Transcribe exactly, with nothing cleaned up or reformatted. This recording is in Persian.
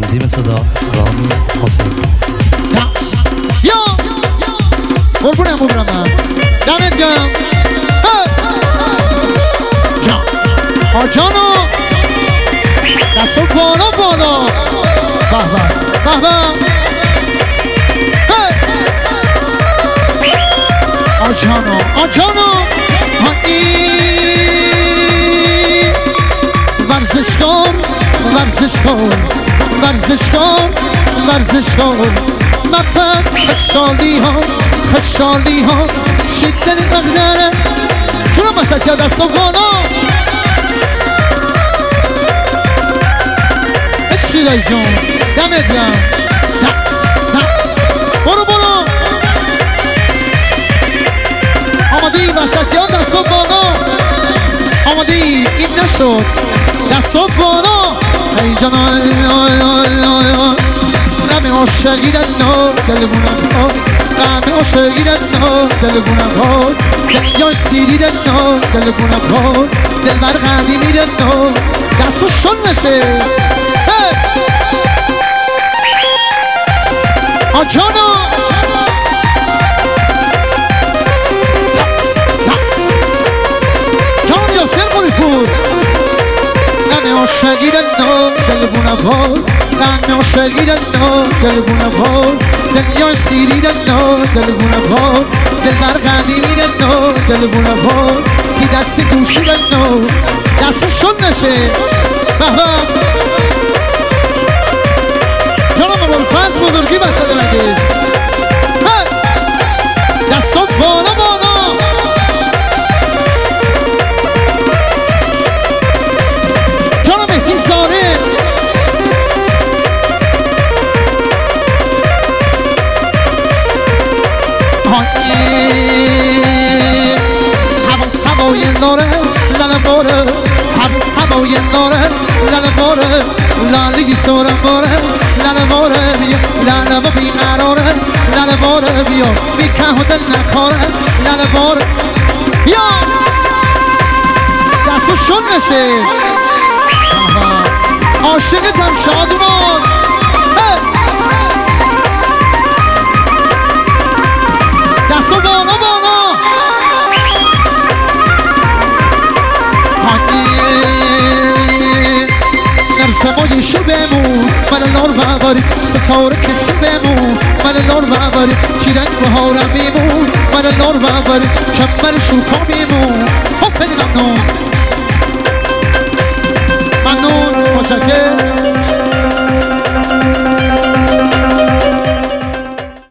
تنظیم صدا رامی حسین. یا قربونم قربونم دمت گرم. جان آجانو دستو بالا بالا به به به به آجانو آجانو ورزش کن ورزش کن ورزش کن ورزش کن مفت خشالی ها خشالی ها شکل مقدره چرا مسجد دستو بالا عشقی دایی جون دمت گرم. دست دست برو برو آماده ای مسجد ها دستو بالا آماده ای این نشد دستو بالا ای جانای غم عاشقیدن نو دلبونم ها غم عاشقیدن نو دلبونم ها دنیا سیریدن نو دلبونم ها دلبر غمی میدن نو دستو شن نشه آجانا جان یاسر قولی پور غم عاشقیدن نو دلبونم ها غم عاشقیدن نو دلبونم ها دنیا سیریدن نو دلبونم ها دلبر غمی میدن نو دلبونم ها که دست گوشیدن نو دست شن نشه بهم جانم ابوالفضل بزرگی مسئله مگیز دستا بالا بالا جانم مهدی ظالم هوای ناره لنه باره هوای ناره لنه باره لالی سورم باره لنه باره بیا لنه با بیقراره لنه باره بیا بی که و دل نخواره لنه باره بیا دستو شن نشه عاشقتم شادومات دستو بالا بالا سمای شو بمون من نار بباری ستاره کسی بمون من نار بباری چی رنگ بهارم میمون من نار بباری کمر شوکا میمون خب خیلی ممنون ممنون متشکرم.